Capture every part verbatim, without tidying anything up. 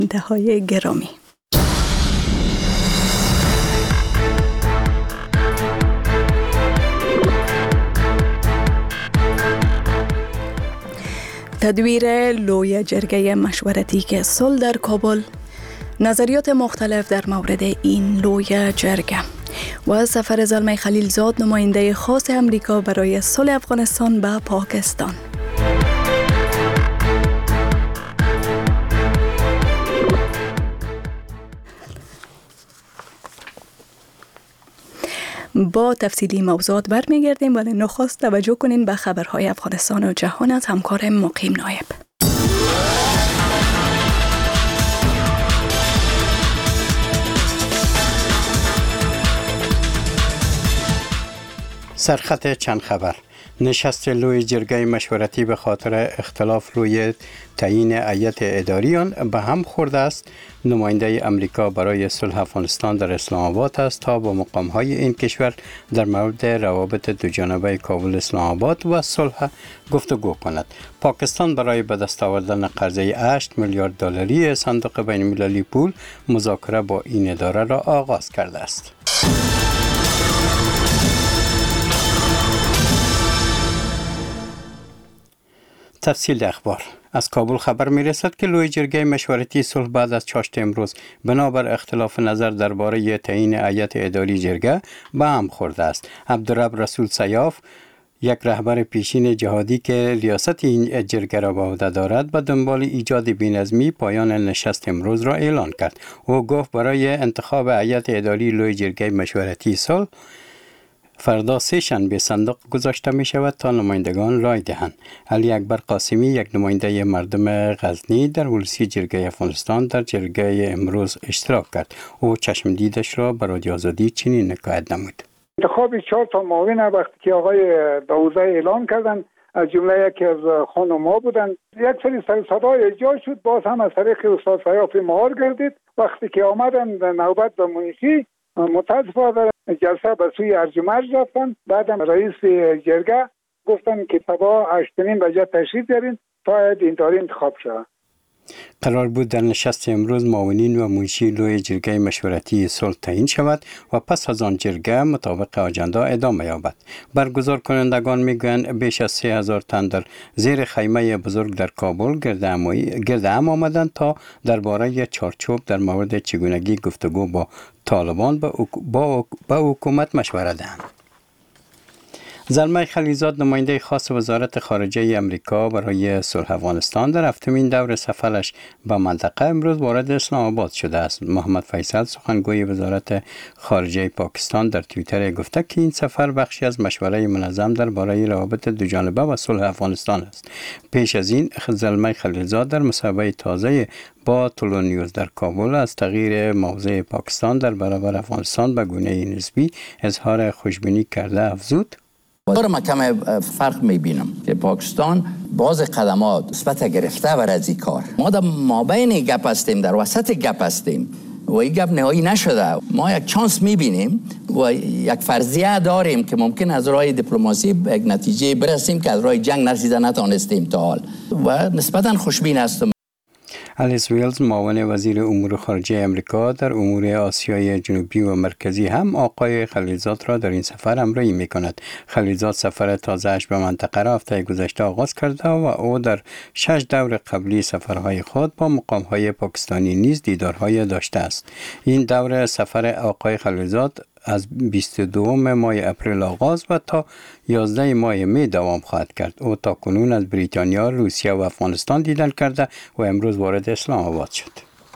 دهای گرامی، تدویر لوی جرگه مشورتی که صلح در کابل، نظریات مختلف در مورد این لوی جرگه و سفر زلمه خلیلزاد نماینده خاص امریکا برای صلح افغانستان به پاکستان. با تفصیلی موضوعات برمیگردیم، ولی نخست توجه کنین به خبرهای افغانستان و جهان از همکار مقیم نایب. سرخط چند خبر. نشست لوی جرگه مشورتی به خاطر اختلاف روی تعیین هیئت اداری آن به هم خورده است. نماینده امریکا برای صلح افغانستان در اسلام آباد است تا با مقام‌های این کشور در مورد روابط دوجانبه کابل اسلام آباد و صلح گفتگو کند. پاکستان برای به دست آوردن قرضه هشت میلیارد دلاری صندوق بین المللی پول مذاکره با این اداره را آغاز کرده است. تفصیل اخبار. از کابل خبر می رسد که لوی جرگه مشورتی صلح بعد از چاشت امروز بنابر اختلاف نظر درباره تعیین هیئت اداری جرگه به هم خورده است. عبدالرب رسول سیاف، یک رهبر پیشین جهادی که ریاست این جرگه را به عهده دارد، به دنبال ایجاد بی‌نظمی پایان نشست امروز را اعلان کرد. او گفت برای انتخاب هیئت اداری لوی جرگه مشورتی صلح فردا سه شنبه صندوق گذاشته می شود تا نمایندگان رای دهند. علی اکبر قاسمی، یک نماینده مردم غزنی در ولسی جرگه افغانستان در جرگه امروز اشتراک کرد. او چشم دیدش را به رادیو آزادی چنین حکایت نمود. انتخاب چهار تا معاون وقتی که آقای داوودزی اعلان کردن، از جمله یکی از خانم‌ها بودن، یک سری سر صدای ایجاد شد، باز هم از طریق استاد سیاف مهار گردید. وقتی که آمدن نوبت به منشی، متاسفانه جلسه به سوی ارجمند رفتن. بعدم رئیس جرگه گفتن که صبح هشت بجه تشریف بیارین تا این داری انتخاب شود. قرار بود در نشست امروز معاونین و منشی لوی جرگه مشورتی صلح تعیین شود و پس از آن جرگه مطابق آجندا ادامه یابد. برگزار کنندگان میگویند بیش از سه هزار تن در زیر خیمه بزرگ در کابل گرد هم آمدند تا درباره چارچوب در مورد چگونگی گفتگو با طالبان با, با, با حکومت مشوره دهند. زلمه خلیلزاد، نماینده خاص وزارت خارجه امریکا برای صلح افغانستان، در هفتمین دور سفرش به منطقه امروز وارد اسلام آباد شده است. محمد فیصل، سخنگوی وزارت خارجه پاکستان، در توییتر گفته که این سفر بخشی از مشوره منظم درباره روابط دوجانبه و صلح افغانستان است. پیش از این زلمه خلیلزاد در مصاحبه تازه با تولو نیوز در کابل از تغییر موضع پاکستان در برابر افغانستان به گونه نسبی اظهار خوشبینی کرده افزود: داره ما کم فرق میبینم که پاکستان باز قدمات نسبت گرفته بر از این کار. ما در مابین گپ هستیم، در وسط گپ هستیم و این گپ نهایی نشده. ما یک چانس میبینیم و یک فرضیه داریم که ممکن از راه دیپلماسی به یک نتیجه برسیم که از راه جنگ نرسیده نتانستیم تا حال و نسبتا خوشبین هستم. الیس ویلز، معاون وزیر امور خارجه امریکا در امور آسیای جنوبی و مرکزی، هم آقای خلیلزاد را در این سفر همراهی می‌کند. خلیلزاد سفر تازه‌اش به منطقه را هفته گذشته آغاز کرده و او در شش دور قبلی سفرهای خود با مقام‌های پاکستانی نیز دیدارهای داشته است. این دور سفر آقای خلیلزاد از بیست و دو ماه اپریل آغاز و تا یازده ماه می دوام خواهد کرد. او تا کنون از بریتانیا، روسیه و افغانستان دیدن کرده و امروز وارد اسلام آباد شد.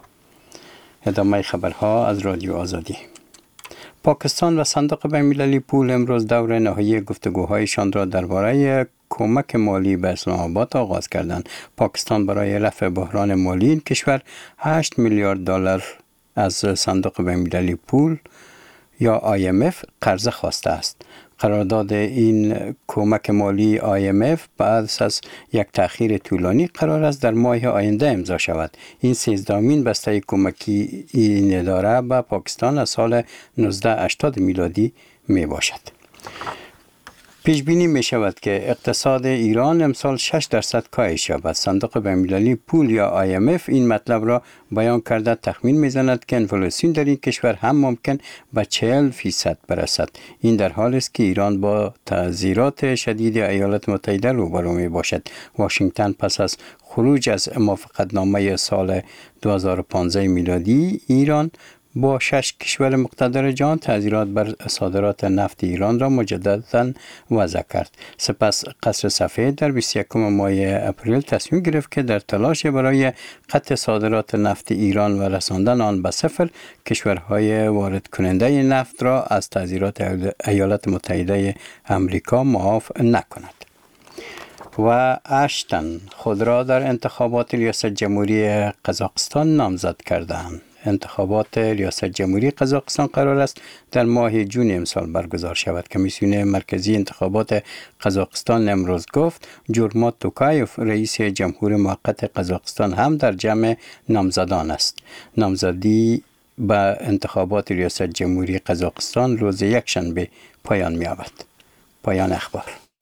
ادامه خبرها از رادیو آزادی. پاکستان و صندوق بین المللی پول امروز دور نهایی گفتگوهایشان را درباره کمک مالی به اسلام آباد آغاز کردند. پاکستان برای رفع بحران مالی این کشور هشت میلیارد دلار از صندوق بین المللی پول یا آی ام اف قرضه خواسته است. قرارداد این کمک مالی آی ام اف بعد از یک تأخیر طولانی قرار است در ماه آینده امضا شود. این سیزدهمین بسته کمکی این اداره به پاکستان از سال نوزده هشتاد میلادی می باشد. پیش بینی می شود که اقتصاد ایران امسال شش درصد کاهش یابد. صندوق بین‌المللی پول یا آی ام اف این مطلب را بیان کرده تخمین می‌زند که انفلاسیون در این کشور هم ممکن به چهل فیصد برسد. این در حالی است که ایران با تعذیرات شدید ایالات متحده روبرو می باشد. واشنگتن پس از خروج از موافقتنامه سال دو هزار و پانزده میلادی ایران با شش کشور مقتدر جهان تعذیرات بر صادرات نفت ایران را مجددا وضع کرد. سپس قصر سفید در بیست و یکم ماه اپریل تصمیم گرفت که در تلاش برای قطع صادرات نفت ایران و رساندن آن به صفر، کشورهای وارد کننده نفت را از تعذیرات ایالات متحده آمریکا معاف نکند. و اشتن خود را در انتخابات ریاست جمهوری قزاقستان نامزد کردند. انتخابات ریاست جمهوری قزاقستان قرار است در ماه جون امسال برگزار شود. کمیسیون مرکزی انتخابات قزاقستان امروز گفت جورمات توکایف رئیس جمهور موقت قزاقستان هم در جمع نامزدان است. نامزدی به انتخابات ریاست جمهوری قزاقستان روز یکشنبه پایان می‌یابد. پایان اخبار.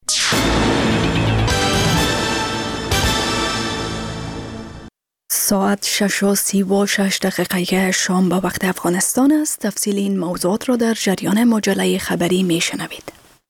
ساعت شش و سی و شش دقیقه شام به وقت افغانستان است. تفصیل این موضوعات را در جریان مجله خبری می شنوید.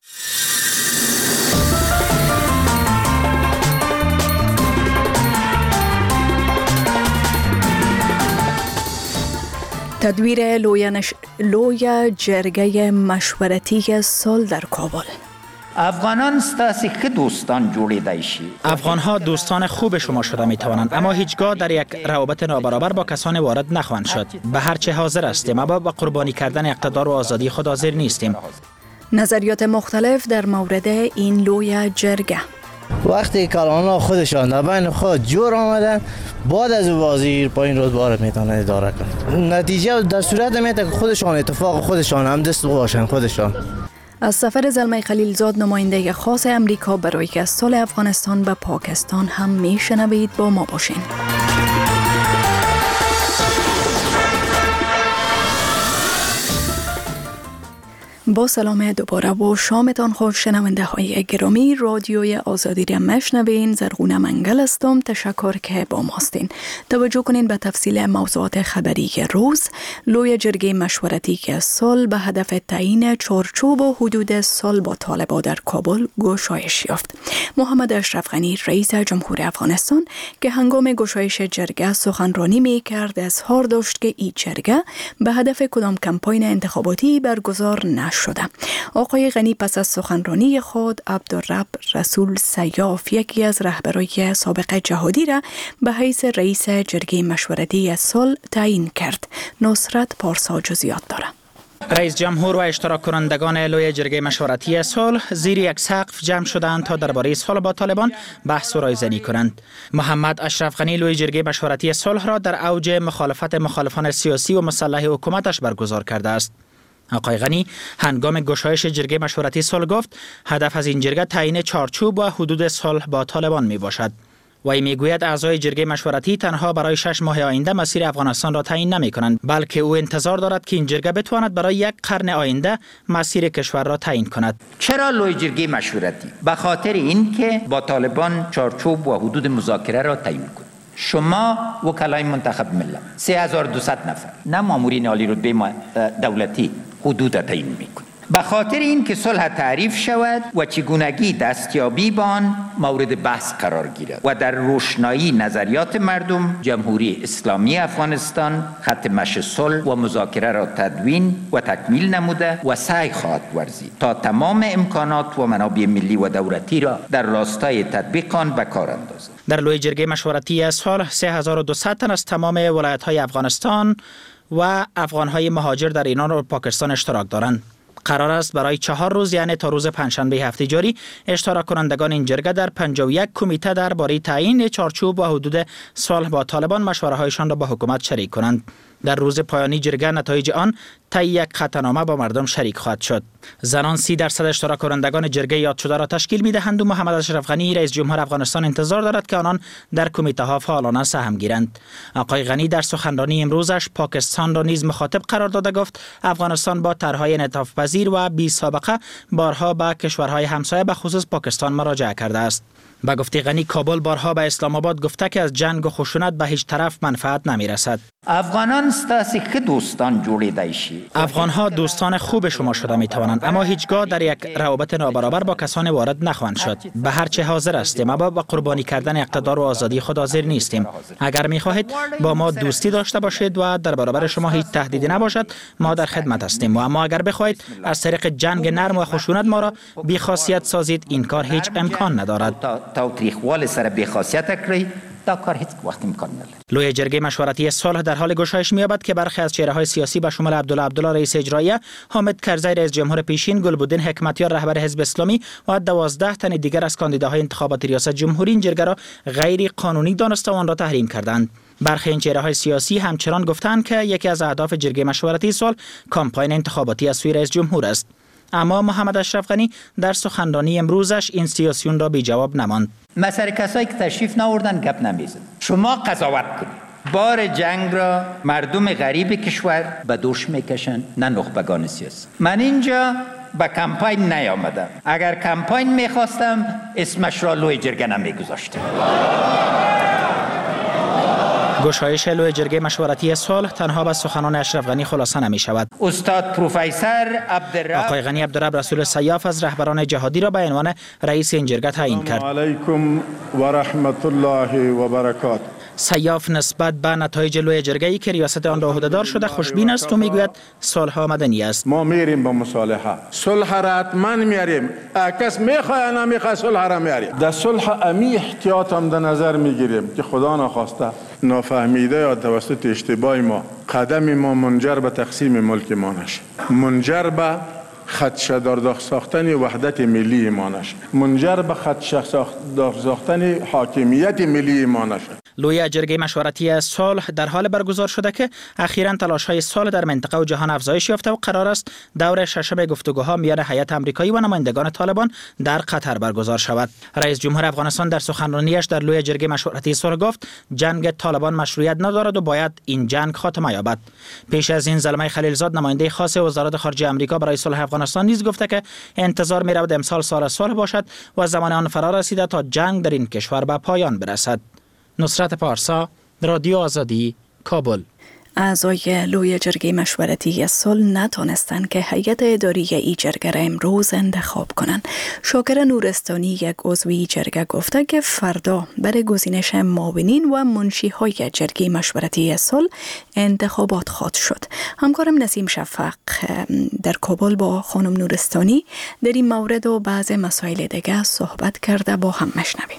تدویر لویانش... لوی جرگه مشورتی صلح در کابل. افغانان ستاسی که دوستان جوړیدای شي. افغان ها دوستان خوب شما شده می توانند، اما هیچگاه در یک روابط نابرابر با کسان وارد نخواهند شد. به هر چه حاضر هستیم، اما با قربانی کردن اقتدار و آزادی خود حاضر نیستیم. نظریات مختلف در مورد این لوی جرگه. وقتی کلان‌ها خودشان در بین خود جور آمدن، بعد از وزیر پایین رتبه میتونه اداره کنند. نتیجه در صورت میاد که خودشان اتفاق خودشان هم دست باشن خودشان. از سفر زلمه خلیلزاد نماینده خاص امریکا برای صلح افغانستان به پاکستان هم میشنوید. با ما باشین. با سلام دوباره و شامتان خوش شنونده های گرامی. رادیوی آزادی را میشنوین. زرغونه منگل هستم. تشکر که با ماستین. توجه کنین به تفصیل موضوعات خبری روز. لوی جرگه مشورتی که صلح به هدف تعیین چارچوب و حدود صلح با طالبان در کابل گشایش یافت. محمد اشرف غنی رئیس جمهور افغانستان که هنگام گشایش جرگه سخنرانی میکرد اظهار داشت که این جرگه به هدف کدام کمپاین انتخاباتی برگزار نشد شده. آقای غنی پس از سخنرانی خود عبدالرب رسول سیاف، یکی از رهبرای سابق جهادی را به حیث رئیس جرگه مشورتی صلح تعیین کرد. نصرت پارسا جزئیات دارد. رئیس جمهور و اشتراک کنندگان لوی جرگه مشورتی صلح زیر یک سقف جمع شدند تا درباره صلح با طالبان بحث و رایزنی کنند. محمد اشرف غنی لوی جرگه مشورتی صلح را در اوج مخالفت مخالفان سیاسی و مسلح حکومتش برگزار کرده است. آقای غنی هنگام گشایش جرگه مشورتی صلح گفت هدف از این جرگه تعیین چارچوب و حدود صلح با طالبان می باشد. وی میگوید اعضای جرگه مشورتی تنها برای شش ماه آینده مسیر افغانستان را تعیین نمی کنند، بلکه او انتظار دارد که این جرگه بتواند برای یک قرن آینده مسیر کشور را تعیین کند. چرا لوی جرگه مشورتی؟ به خاطر این که با طالبان چارچوب و حدود مذاکره را تعیین کند. شما وکلای منتخب ملت سه هزار و دویست نفر، نه مامورین عالی رتبه دولتی، حدود تعیین میکنید. به خاطر این که صلح تعریف شود و چگونگی دستیابی به آن مورد بحث قرار گیرد و در روشنایی نظریات مردم، جمهوری اسلامی افغانستان خط مشی صلح و مذاکره را تدوین و تکمیل نموده و سعی خواهد ورزید تا تمام امکانات و منابع ملی و دولتی را در راستای تطبیق آن به کار اندازد. در لوی جرگه مشورتی صلح سه هزار و دویست تن از تمام ولایت‌های افغانستان و افغان‌های مهاجر در ایران و پاکستان اشتراک دارند. قرار است برای چهار روز یعنی تا روز پنجشنبه هفته جاری اشتراک کنندگان این جرگه در پنجاه و یک کمیته درباره تعیین چارچوب و حدود صلح با طالبان مشوره‌هایشان را با حکومت شریک کنند. در روز پایانی جرگه نتایج آن طی یک خطنامه با مردم شریک خواهد شد. زنان سی درصد اشتراک کنندگان جرگه یاد شده را تشکیل می‌دهند و محمد اشرف غنی رئیس جمهور افغانستان انتظار دارد که آنان در کمیته ها فعالانه سهم گیرند. آقای غنی در سخنرانی امروزش پاکستان را نیز مخاطب قرار داده گفت افغانستان با طرح‌های انعطاف پذیر و بی سابقه بارها به کشورهای همسایه به خصوص پاکستان مراجعه کرده است. با گفته غنی کابل بارها به اسلام آباد گفته که از جنگ و خشونت به هیچ طرف منفعت نمی رسد. افغانان ستاسی که دوستان جوړیدای شي. افغانها دوستان خوب شما شده می توانند، اما هیچگاه در یک روابط نابرابر با کسان وارد نخواهند شد. به هر چه حاضر هستیم، اما با قربانی کردن اقتدار و آزادی خود حاضر نیستیم. اگر می خواهید با ما دوستی داشته باشید و در برابر شما هیچ تهدیدی نباشد، ما در خدمت هستیم. و اما اگر بخواهید از طریق جنگ نرم و خشونت ما را بی خاصیت سازید، این کار هیچ امکان ندارد. تاوتریخوال سره بی خاصیت کړی دا کار هیچ وخت امکان نداره. لوی جرگه مشورتی صلح در حال گشایش می‌یابد که برخی از چهره‌های سیاسی به شمول عبدالله عبدالله رئیس اجراییه، حامد کرزی رئیس جمهور پیشین، گلبدین حکمتیار رهبر حزب اسلامی و دوازده تن دیگر از کاندیداهای انتخابات ریاست جمهوری این جرگه را غیر قانونی دانسته و آن را تحریم کردند. برخی این چهره‌های سیاسی همچنان گفتند که یکی از اهداف جرگه مشورتی صلح کامپاین انتخاباتی از سوی رئیس جمهور است. اما محمد اشرف غنی در سخنرانی امروزش این سیاسیون را بی جواب نماند. مثلا کسایی که تشریف نآوردن گپ نمیزن. شما قضاوت کنید. بار جنگ را مردم غریب کشور به دوش میکشن، نه نخبگان سیاسی. من اینجا با کمپاین نیامدم. اگر کمپاین میخواستم اسمش را لوی جرگه نمیگذاشتم. گشایش لوی جرگه مشورتی صلح تنها به سخنان اشرف غنی خلاصه نمی شود. استاد پروفسور عبدالرب آقای غنی عبدالرب رسول سیاف از رهبران جهادی را به عنوان رئیس این جرگه تعیین کرد. علیکم و رحمت الله و برکاته. سیاف نسبت به نتایج لوی جرگه‌ای که ریاست آن را عهده‌دار شده خوشبین است و میگوید صلح آمدنی است. ما میریم به مصالحه. صلح را حتما میاریم. کس میخواد یا نمیخواد صلح را میاریم. در صلح امی احتیاط هم در نظر میگیریم که خدا نخواسته نافهمیده یا توسط اشتباه ما قدم ما منجر به تقسیم ملک ما نشه. منجر به خدشه‌دار ساختن وحدت ملی ما نشه. منجر به خدشه‌دار ساختن حاکمیت ملی ما نشه. لوی جرگه مشورتی صلح در حال برگزار شده که اخیراً تلاش‌های صلح در منطقه و جهان افزایش یافته و قرار است دور ششم گفتگوها میان هیئت آمریکایی و نمایندگان طالبان در قطر برگزار شود. رئیس جمهور افغانستان در سخنرانیش در لوی جرگه مشورتی صلح گفت جنگ طالبان مشروعیت ندارد و باید این جنگ خاتمه یابد. پیش از این زلمه خلیلزاد نماینده خاص وزارت خارجه آمریکا برای صلح افغانستان نیز گفته که انتظار می‌رود امسال سال صلح باشد و زمان آن فرا رسیده تا جنگ در این کشور به پایان برسد. نصرت پارسا، رادیو آزادی، کابل. اعضای لوی جرگه مشورتی صلح نتانستند که هیئت اداری ای جرگه را امروز انتخاب کنند. شاکر نورستانی یک عضوی جرگه گفته که فردا برای گزینش معاونین و منشی‌های جرگه مشورتی صلح انتخابات خواهد شد. همکارم نسیم شفق در کابل با خانم نورستانی در این مورد و بعض مسائل دیگه صحبت کرده، با هم مشنویم.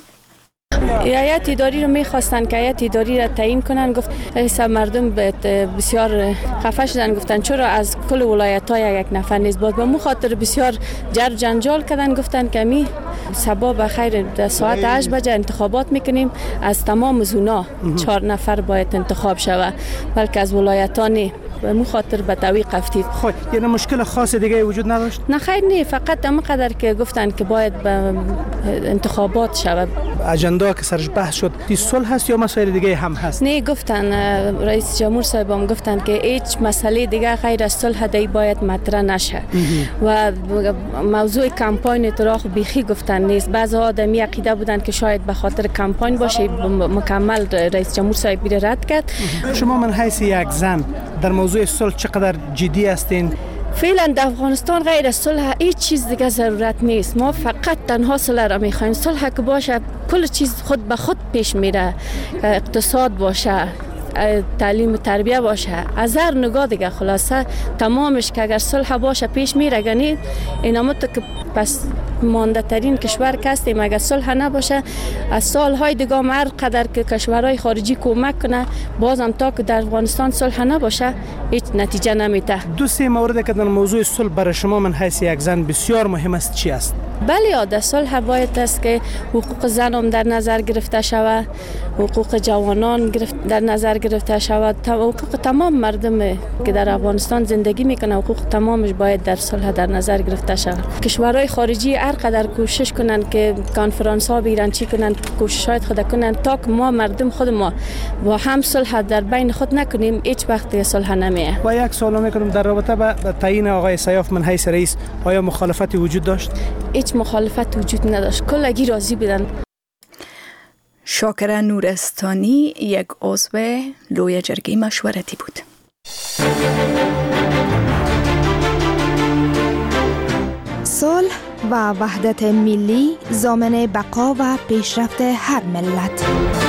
هیئت اداری رو می‌خواستن که هیئت اداری را تعیین کنن. گفت حساب مردم بسیار خفه شدن، گفتن چرا از کل ولایت‌ها یک نفر نیست بود. به مو خاطر بسیار جر جنجال کردن. گفتن که می صبح بخیر ساعت هشت بجه انتخابات میکنیم، از تمام زونا چهار نفر باید انتخاب شود، بلکه از ولایت‌ها نه. به مو خاطر به تویق افتید. خب یعنی مشکل خاص دیگه وجود نداشت؟ نه خیر، نه، فقط هم قدر که گفتن که باید به انتخابات شود. اجندا که سرش بحث شد دی صلح هست یا مسائل دیگه هم هست؟ نه، گفتن رئیس جمهور صاحب هم گفتن که هیچ مسئله دیگه غیر از صلح دی باید مطرح نشه و موضوع کمپاین تراخ بیخی گفتن نیست. بعضی آدمی عقیده بودن که شاید به خاطر کمپاین باشه، مکمل رئیس جمهور صاحب بیره رد کرد. شما من حیث یک زن در موضوع صلح چقدر جدی هستین؟ فعلا در افغانستان غیر از صلح هیچ چیز دیگه ضرورت نیست. ما فقط تنها صلح را میخوایم. صلح که باشه کل چیز خود به خود پیش میره، اقتصاد باشه، تعلیم و تربیه باشه، از هر نگاه دیگه خلاصه تمامش که اگر صلح باشه پیش میره. گنی اینامو تو که پس مانده ترین کشور که هستیم، اگر صلح نباشه از سالهای دیگه هر قدر که کشورهای خارجی کمک کنه بازم تا که در افغانستان صلح نباشه هیچ نتیجه نمیده. دو سه مورد که در موضوع صلح برای شما من حیث یک زن بسیار مهم است چی است؟ بله، در صلح باید است که حقوق زن هم در نظر گرفته شود، حقوق جوانان گرفت در نظر گرفته شود. حقوق تمام مردم که در افغانستان زندگی میکنه، حقوق تمامش باید در صلح در نظر گرفته شود. کشورهای خارجی هر قدر کوشش کنند که کنفرانس ها بیرن چی کنند، کوششات خود کنند، تا که ما مردم خود ما با هم صلح در بین خود نکنیم، هیچ وقت صلح نمیه. و یک سوال میکنم در رابطه با تعیین آقای سیاف من حیث رئیس، آیا مخالفتی وجود داشت؟ هیچ مخالفت وجود نداشت، کلگی راضی بودن. شاکر نورستانی یک عضو لوی جرگه مشورتی بود. صلح و وحدت ملی ضامن بقا و پیشرفت هر ملت.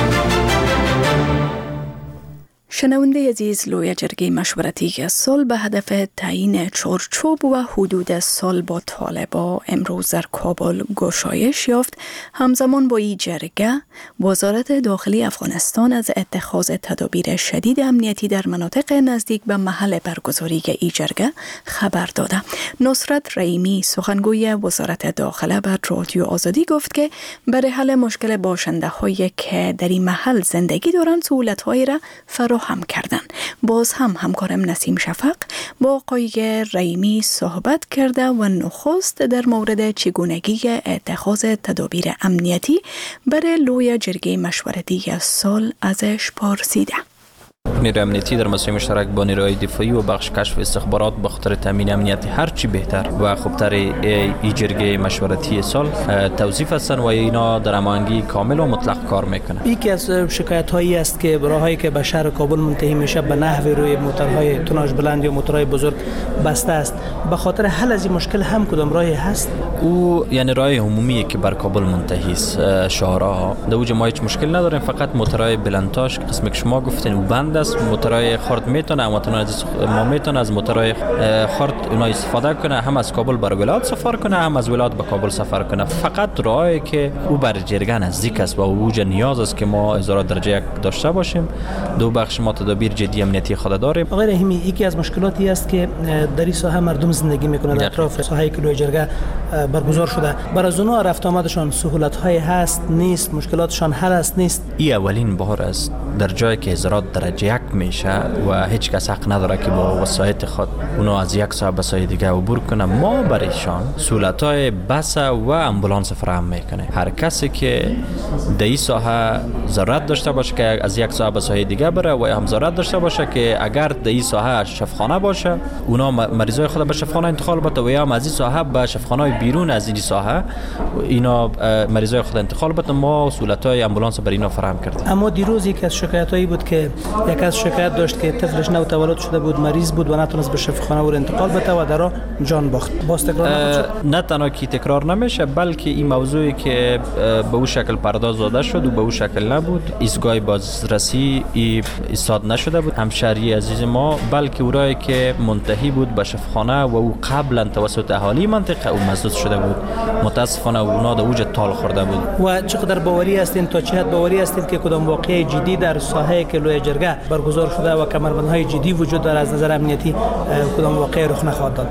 شنونده عزیز، لوی جرگه مشورتی که صلح به هدف تعیین چارچوب و حدود صلح با طالبان امروز در کابل گشایش یافت، همزمان با این جرگه وزارت داخلی افغانستان از اتخاذ تدابیر شدید امنیتی در مناطق نزدیک به محل برگزاری این جرگه خبر داده. نصرت رحیمی سخنگوی وزارت داخله بر رادیو آزادی گفت که برای حل مشکل باشنده هایی که در این محل زندگی دارند سهولت هایی را فراهم هم کردن. باز هم همکارم نسیم شفق با آقای رحیمی صحبت کرده و نخست در مورد چگونگی اتخاذ تدابیر امنیتی برای لوی جرگه مشورتی صلح ازش پرسیده. نیروی امنیتی در مسئله مشترک با نیروی دفاعی و بخش کشف استخبارات به خاطر تامین امنیت هر چی بهتر و خوبتر ای جرگه مشورتی صلح توظیف هستند و اینا در هماهنگی کامل و مطلق کار میکنن. یکی از شکایت هایی است که راههایی که به شهر کابل منتهی میشه به نحو روی موتورهای توناژ بلند یا موتورهای بزرگ بسته است. به خاطر حل از این مشکل هم کدام راهی هست؟ او یعنی راه عمومی که بر کابل منتهی است، شهرها در اوج ما هیچ مشکل نداریم، فقط موتورهای بلندتاش قسمی که شما گفتین او بند است. موتورهای خرد میتونه اما ما میتونه از موتورهای خرد اونا استفاده کنه، هم از کابل بر ولایت سفر کنه هم از ولایت به کابل سفر کنه. فقط راهی که او بر جرگه نزدیک است و اوج نیاز است که ما ازارات درجه یک داشته باشیم. دو بخش ما تدابیر جدی امنیتی خود داریم. آقای رحیمی، یکی از مشکلاتی است که در این ساحه مردم زندگی میکنند در اطراف ساحه‌ای که لوی جرگه برگزار شده. برای اونا رفت آمدشان سهولت های هست نیست، مشکلاتشان حل است نیست؟ این اولین بار است در جایی که ازارات درجه یک میشه و هیچ کس حق نداره که با وسایط خود اونا از یک ساحه به ساحه دیگه عبور کنه. ما برایشان سهولت‌های بس و امبولانس فراهم میکنه. هر کسی که در این ساحه ضرورت داشته باشه که از یک ساحه به ساحه دیگه بره و هم ضرورت داشته باشه که اگر در این ساحه شفاخانه باشه اونا مریضای خود به شفاخانه انتقال بده و یا هم از این ساحه به شفاخانه بیرون از این ساحه اینا مریضای خود انتقال بده. ما سهولت‌های امبولانس برای اینا فراهم کردیم. اما دیروز یک از شکایتایی بود که یک از شکایت داشت که طفلش نو تولد شده بود، مریض بود و نتونست به شفاخانه ور انتقال بده و درا جان باخت. باز تکرار نشد؟ نه تنها کی تکرار نمیشه بلکه این موضوعی که به اون شکل پرداز داده شد و به اون شکل نبود، ایستگاه بازرسی ایستاد نشده بود. همشهری عزیز ما بلکه اورایی که منتهی بود به شفاخانه و او قبلا توسط اهالی منطقه او مسدود شده بود، متاسفانه اونا در اوج تال خورده بود. و چقدر باوری هستین تا چه حد باوری هستین که کدام واقعه جدی در ساحه که لوی جرگه برگزار شده و کمربندهای جدی وجود داره از نظر امنیتی کدام واقعه رخ نخواهد داد؟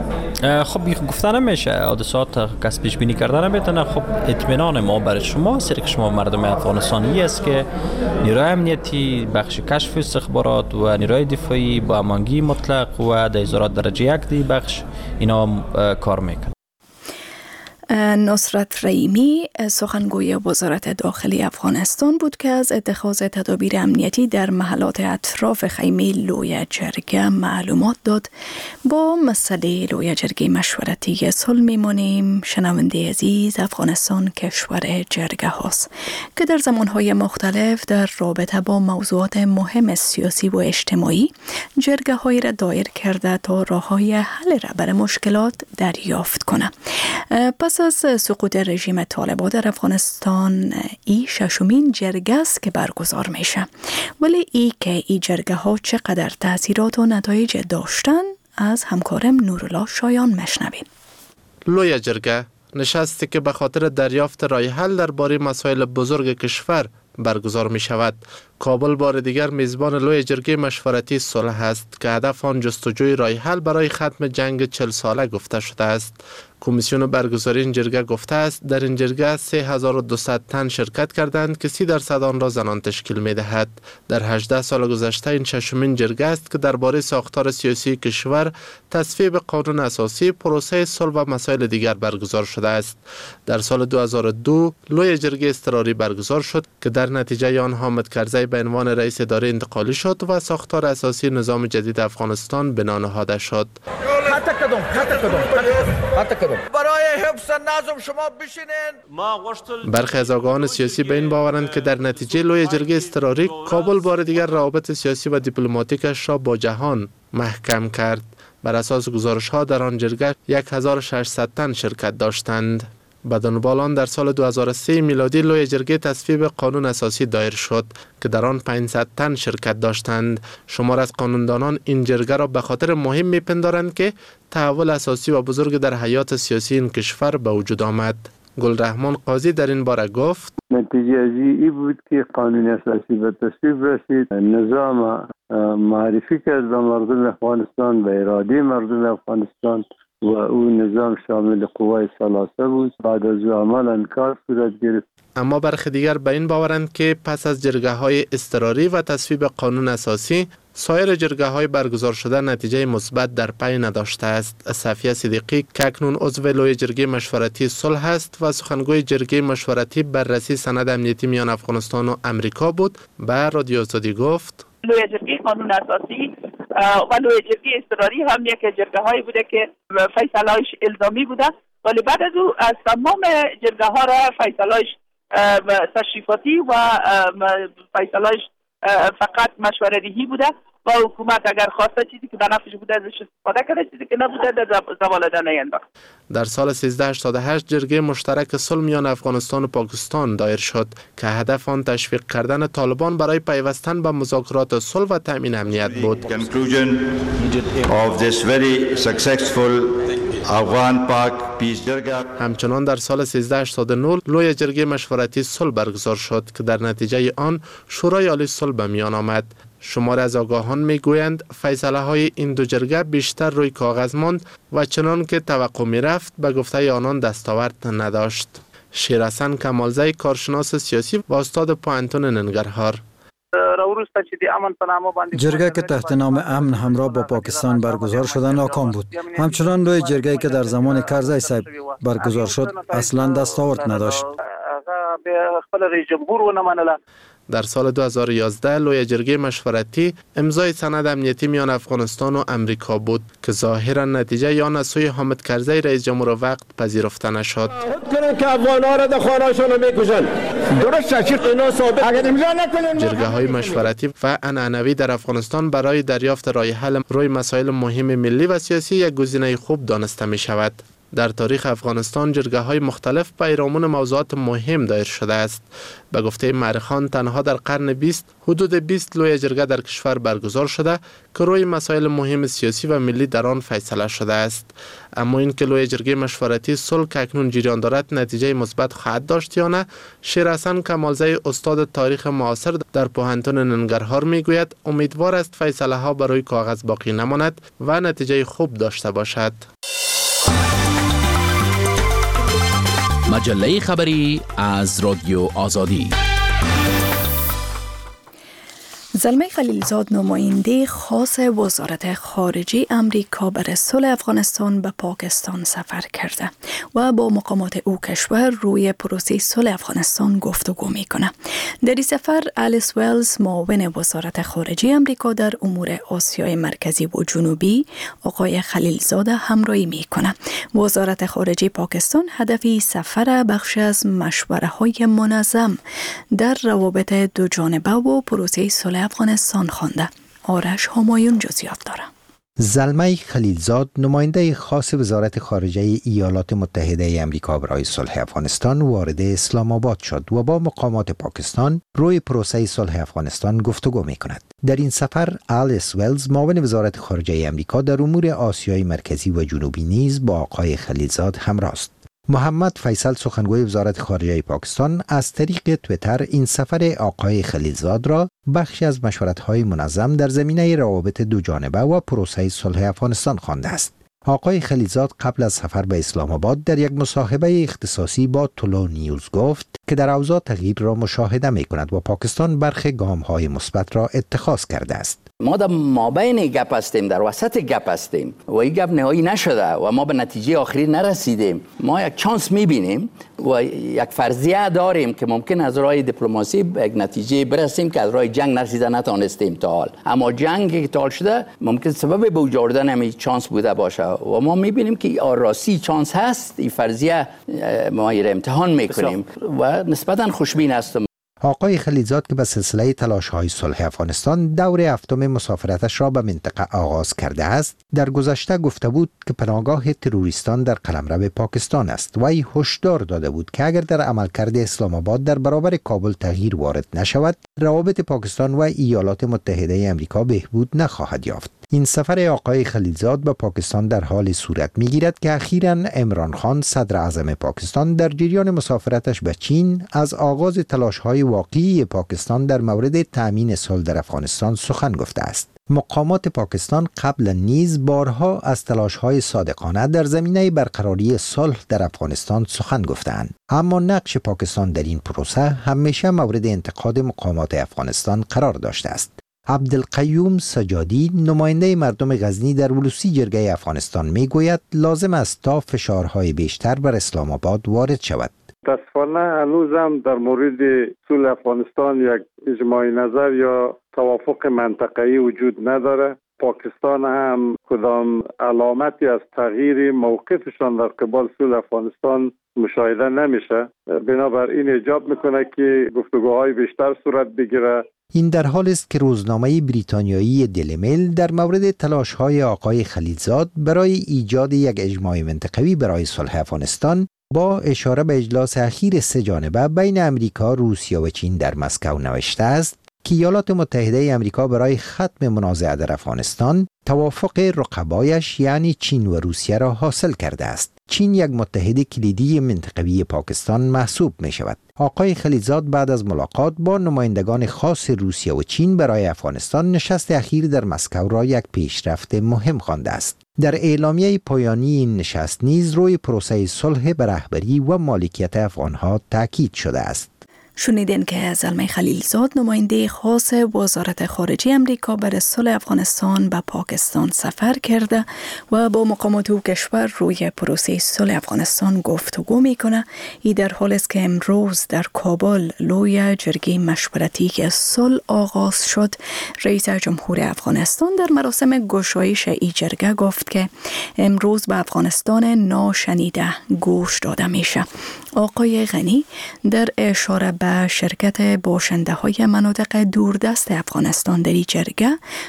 خب گفتن نمیشه، حادثات کس پیش بینی کردن نمیتونه. خب اطمینان ما برای شما سر که شما مردم افغانستانی است که نیروی امنیتی، بخش کشف استخبارات و نیروی دفاعی با هماهنگی مطلق و در ازارات درجه یک دی بخش اینا کار میکنن. نصرت رحیمی سخنگوی وزارت داخلی افغانستان بود که از اتخاذ تدابیر امنیتی در محلات اطراف خیمه لوی جرگه معلومات داد. با مسئله لوی جرگه مشورتی صلح میمانیم. شنونده عزیز، افغانستان کشور جرگه هاست که در زمانهای مختلف در رابطه با موضوعات مهم سیاسی و اجتماعی جرگه های را دایر کرده تا راه های حل را برای مشکلات دریافت کنه. پس از سقوط رژیم طالبان در افغانستان ای ششمین جرگه است که برگزار میشه. ولی ای که ای جرگه ها چقدر تاثیرات و نتایج داشتن از همکارم نورالله شایان مشنوین. لوی جرگه نشستی که به خاطر دریافت راه حل درباره مسائل بزرگ کشور برگزار می شود. کابل بار دیگر میزبان لوی جرگه مشورتی صلح است که هدف آن جستجوی راه حل برای ختم جنگ چهل ساله گفته شده است. کمیسیون برگزاری این جرگه گفته است در این جرگه سه هزار و دویست تن شرکت کردند که سی درصد آن را زنان تشکیل می دهد. در هجده سال گذشته این ششمین جرگه است که درباره ساختار سیاسی کشور، تصویب قانون اساسی، پروسه صلح و مسائل دیگر برگزار شده است. در سال دو هزار و دو لوی جرگه اضطراری برگزار شد که در نتیجه آن حامد کرزی به عنوان رئیس اداره انتقالی شد و ساختار اساسی نظام جدید افغانستان بنا نهاده شد. برای حفظ نظم شما بشینین. برخی از آگاهان سیاسی به این باورند که در نتیجه لوی جرگه اضطراری کابل بار دیگر روابط سیاسی و دیپلماتیکش را با جهان محکم کرد. بر اساس گزارش ها در آن جرگه هزار و ششصد تن شرکت داشتند. به دنبال آن در سال دو هزار و سه میلادی لوی جرگه تصویب قانون اساسی دایر شد که در آن پانصد تن شرکت داشتند. شمار از قانوندانان این جرگه را به خاطر مهم میپندارند که تحول اساسی و بزرگ در حیات سیاسی این کشور به وجود آمد. گلرحمان قاضی در این باره گفت: نتیجه از این بود که قانون اساسی به تصویب رسید، نظام معرفی کرد به مردم افغانستان، به اراده مردم افغانستان و او نظام شامل قوای ثلاثه بود. بعد از عمل کار صورت گرفت. اما برخی دیگر به این باورند که پس از جرگه های اضطراری و تصویب قانون اساسی سایر جرگه های برگزار شده نتیجه مثبت در پی نداشته است. صفیه صدیقی که اکنون عضو لوی جرگه مشورتی صلح است و سخنگوی جرگه مشورتی بررسی سند امنیتی میان افغانستان و امریکا بود، به رادیو آزادی گفت: لوی جرگه قانون اساسی و لوی جرگه اضطراری هم یک جرگه هایی بوده که فیصله‌اش الزامی بوده، ولی بعد از او از تمام جرگه ها را فیصله‌اش تشریفاتی و فیصله‌اش فقط مشورتی بوده و حکومت اگر خواسته چیزی که به نفعش بوده ازش استفاده کرده، چیزی که نبوده در زوالده نینداخت. در سال سیزده هشتاد و هشت جرگه مشترک صلح میان افغانستان و پاکستان دایر شد که هدف آن تشویق کردن طالبان برای پیوستن به مذاکرات صلح و تامین امنیت بود. همچنان در سال سیزده هشتاد و نه لوی جرگه مشورتی صلح برگزار شد که در نتیجه آن شورای عالی صلح به میان آمد. شمار از آگاهان میگویند فیصله های این دو جرگه بیشتر روی کاغذ ماند و چنان که توقع می رفت به گفته آنان دستاورد نداشت. شیرحسن کمالزی، کارشناس سیاسی و استاد پوهنتون ننگرهار: جرگه که تحت نام امن همراه با پاکستان برگزار شده ناکام بود. همچنان لوی جرگه که در زمان کرزی صاحب برگزار شد اصلا دستاورد نداشت. در سال دو هزار و یازده لوی جرگه مشورتی امضای سند امنیتی میان افغانستان و امریکا بود که ظاهرا نتیجه آن از سوی حامد کرزی رئیس جمهور وقت پذیرفته نشد. جرگه های مشورتی و عنعنوی در افغانستان برای دریافت راه حل روی مسائل مهم ملی و سیاسی یک گزینه خوب دانسته می شود. در تاریخ افغانستان جرگه های مختلف پیرامون موضوعات مهم دایر شده است. به گفته مورخان تنها در قرن بیست حدود بیست لوی جرگه در کشور برگزار شده که روی مسائل مهم سیاسی و ملی در آن فیصله شده است. اما این که لوی جرگه مشورتی صلح که اکنون جریان دارد نتیجه مثبت خواهد داشت یا نه، شیرحسن کمالزی استاد تاریخ معاصر در پوهنتون ننگرهار میگوید امیدوار است فیصله ها بر روی کاغذ باقی نماند و نتیجه خوب داشته باشد. مجله خبری از رادیو آزادی. زلمه خلیلزاد نماینده خاص وزارت خارجه امریکا برای صلح افغانستان به پاکستان سفر کرده و با مقامات او کشور روی پروسه صلح افغانستان گفتگو میکنه. در این سفر الیس ویلز معاون وزارت خارجه امریکا در امور آسیای مرکزی و جنوبی آقای خلیلزاد همراهی میکنه. وزارت خارجه پاکستان هدفی سفر بخش از مشوره های منظم در روابط دو جانبه و پروسه صلح افغانستان خوانده. آرش همایون جزئیات داره. زلمه خلیلزاد نماینده خاص وزارت خارجه ایالات متحده آمریکا برای صلح افغانستان وارد اسلام آباد شد و با مقامات پاکستان روی پروسه صلح افغانستان گفتگو می کند. در این سفر الیس ویلز معاون وزارت خارجه آمریکا در امور آسیای مرکزی و جنوبی نیز با آقای خلیلزاد همراه است. محمد فیصل سخنگوی وزارت خارجه پاکستان از طریق تویتر این سفر آقای خلیلزاد را بخشی از مشورت‌های منظم در زمینه روابط دو جانبه و پروسه صلح افغانستان خوانده است. آقای خلیلزاد قبل از سفر به اسلام آباد در یک مصاحبه اختصاصی با طلوع نیوز گفت که در اوضاع تغییر را مشاهده می کند و پاکستان برخی گام‌های مثبت را اتخاذ کرده است. ما در مابین گپ هستیم، در وسط گپ هستیم و این گپ نهایی نشده و ما به نتیجه آخری نرسیدیم. ما یک چانس میبینیم و یک فرضیه داریم که ممکن از راه دیپلماسی به یک نتیجه برسیم که از راه جنگ نرسیده نتانستیم تا حال. اما جنگ که تا حال شده ممکن سبب به وجود آوردن همین چانس بوده باشه و ما میبینیم که راستی چانس هست. این فرضیه ما را امتحان میکنیم و نسبتا خوشبین هستم. آقای خلیلزاد که به سلسله تلاش‌های صلح افغانستان دور هفتم مسافرتش را به منطقه آغاز کرده است، در گذشته گفته بود که پناهگاه تروریستان در قلمرو پاکستان است و ای هشدار داده بود که اگر در عملکرد اسلام آباد در برابر کابل تغییر وارد نشود، روابط پاکستان و ایالات متحده آمریکا بهبود نخواهد یافت. این سفر آقای خلیلزاد به پاکستان در حال صورت می‌گیرد که اخیراً عمران خان صدر اعظم پاکستان در جریان مسافرتش به چین از آغاز تلاش‌های واقعی پاکستان در مورد تأمین صلح در افغانستان سخن گفته است. مقامات پاکستان قبلا نیز بارها از تلاش‌های صادقانه در زمینه برقراری صلح در افغانستان سخن گفتند، اما نقش پاکستان در این پروسه همیشه مورد انتقاد مقامات افغانستان قرار داشته است. عبدالقیوم سجادی نماینده مردم غزنی در ولوسی جرگه افغانستان میگوید لازم است تا فشارهای بیشتر بر اسلام آباد وارد شود. متاسفانه هنوزم در مورد صلح افغانستان یک اجماع نظر یا توافق منطقه‌ای وجود نداره. پاکستان هم کدام علامتی از تغییر موقفشان در قبال صلح افغانستان مشاهده نمیشه. بنابراین ایجاب میکنه که گفتگوهای بیشتر صورت بگیره. این در حال است که روزنامه بریتانیایی دیلی میل در مورد تلاش‌های آقای خلیلزاد برای ایجاد یک اجماع منطقوی برای صلح افغانستان با اشاره به اجلاس اخیر سه جانبه بین امریکا، روسیه و چین در مسکو نوشته است که ایالات متحده آمریکا برای ختم منازعه در افغانستان توافق رقبایش یعنی چین و روسیه را حاصل کرده است. چین یک متحد کلیدی منطقوی پاکستان محسوب می شود. آقای خلیلزاد بعد از ملاقات با نمایندگان خاص روسیه و چین برای افغانستان نشست اخیر در مسکو را یک پیشرفت مهم خوانده است. در اعلامیه پایانی این نشست نیز روی پروسه صلح به رهبری و مالکیت افغانها تاکید شده است. شنیدین که زلمه خلیلزاد نماینده خاص وزارت خارجه امریکا برای صلح افغانستان به پاکستان سفر کرده و با مقامات او کشور روی پروسه صلح افغانستان گفتگو میکنه. ای در حال است که امروز در کابل لوی جرگه مشورتی که صلح آغاز شد، رئیس جمهور افغانستان در مراسم گشایش ای جرگه گفت که امروز به افغانستان ناشنیده گوش داده میشه. آقای غنی در اشاره به شرکت باشنده های مناطق دوردست افغانستان در این جرگه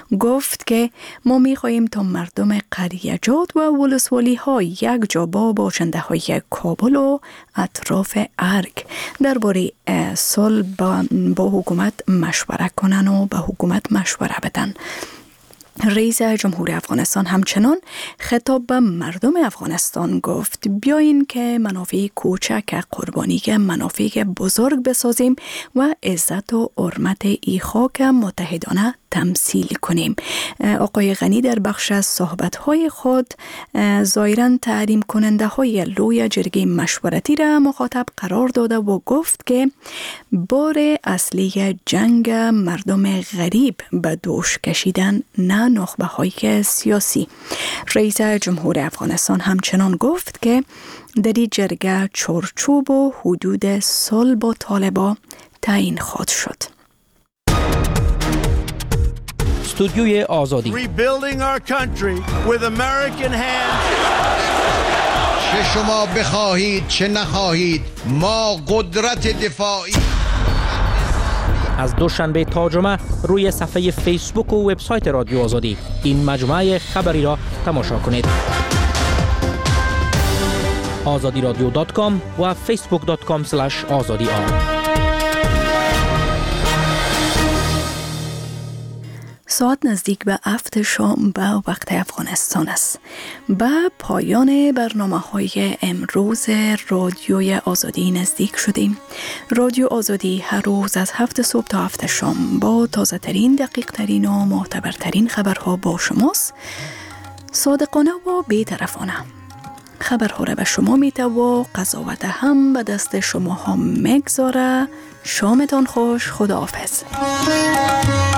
گفت که ما می خواهیم تا مردم قریجات و ولسوالی ها یک جا با باشنده های کابل و اطراف ارگ درباره صلح با, با حکومت مشوره کنن و به حکومت مشوره بدن. رئیس جمهور افغانستان همچنان خطاب به مردم افغانستان گفت بیاین که منافع کوچک قربانی که منافع بزرگ بسازیم و عزت و حرمت ای خاک متحدانه تمثیل کنیم. آقای غنی در بخش از صحبت‌های خود ظاهراً تحریم کننده های لوی جرگه مشورتی را مخاطب قرار داده و گفت که بار اصلی جنگ مردم غریب به دوش کشیدن نه نخبه های سیاسی. رئیس جمهور افغانستان همچنان گفت که در این جرگه چارچوب و حدود صلح با طالبان تعیین خواهد شد. استودیوی آزادی Rebuilding our country with American hands. چه شما بخواهید چه نخواهید ما قدرت دفاعی. از دوشنبه تا جمعه روی صفحه فیسبوک و وبسایت رادیو آزادی این مجموعه خبری را تماشا کنید. آزادی رادیو دات کام و فیسبوک دات کام اسلش آزادی آر. ساعت نزدیک به هفت شام به وقت افغانستان است. به پایان برنامه های امروز رادیوی آزادی نزدیک شدیم. رادیو آزادی هر روز از هفت صبح تا هفت شام با تازه ترین، دقیق ترین و معتبرترین خبرها با شماست. صادقانه و بی‌طرفانه. خبرها را به شما میته و قضاوت هم به دست شما ها مگذاره. شامتان خوش. خداحافظ.